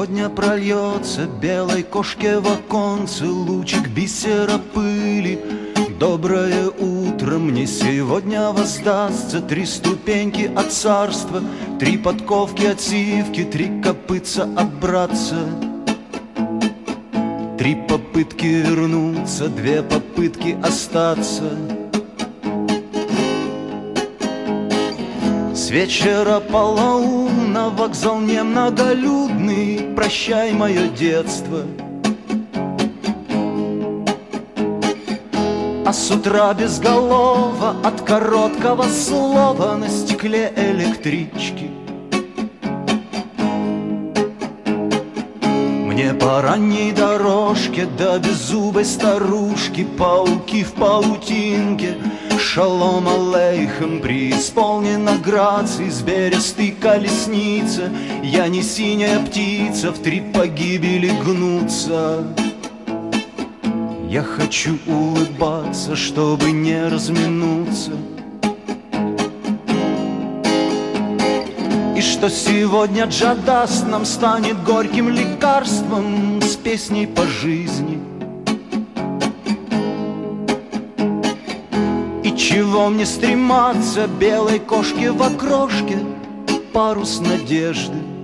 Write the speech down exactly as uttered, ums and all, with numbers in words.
сегодня прольется белой кошке в оконце лучик бисера пыли. Доброе утро, мне сегодня воздастся три ступеньки от царства, три подковки от сивки, три копытца от братца. Три попытки вернуться, две попытки остаться. С вечера полоумна вокзал немноголюдный, прощай мое детство. А с утра безголово от короткого слова на стекле электрички. Мне по ранней дорожке до беззубой старушки, пауки в паутинке, шалом алейхем, преисполнена грации с берестой колесницы. Я не синяя птица, в три погибели гнуться. Я хочу улыбаться, чтобы не разминуться. И что сегодня джадаст нам станет горьким лекарством с песней по жизни. И чего мне стрематься белой кошке в окрошке, парус надежды.